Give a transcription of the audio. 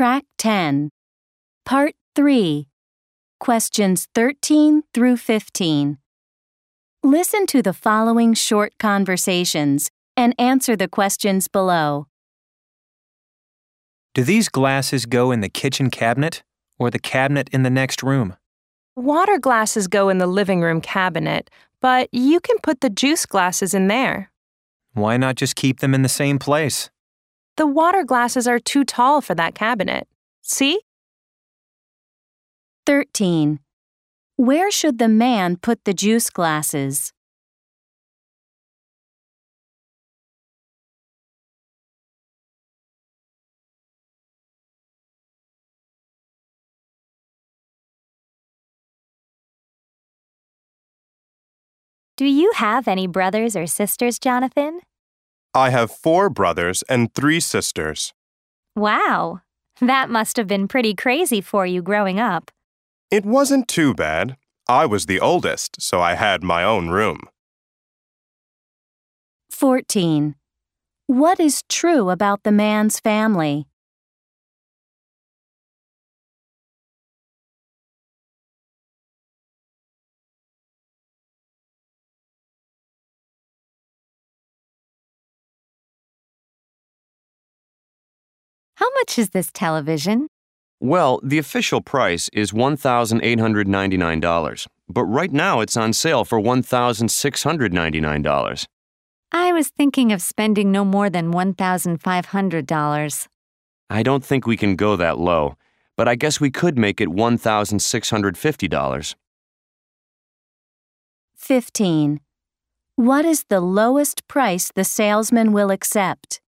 Track 10. Part 3. Questions 13 through 15. Listen to the following short conversations and answer the questions below. Do these glasses go in the kitchen cabinet or the cabinet in the next room? Water glasses go in the living room cabinet, but you can put the juice glasses in there. Why not just keep them in the same place? The water glasses are too tall for that cabinet. See? 13. Where should the man put the juice glasses? Do you have any brothers or sisters, Jonathan? I have 4 brothers and 3 sisters. Wow, that must have been pretty crazy for you growing up. It wasn't too bad. I was the oldest, so I had my own room. 14. What is true about the man's family? How much is this television? Well, the official price is $1,899, but right now it's on sale for $1,699. I was thinking of spending no more than $1,500. I don't think we can go that low, but I guess we could make it $1,650. 15. What is the lowest price the salesman will accept?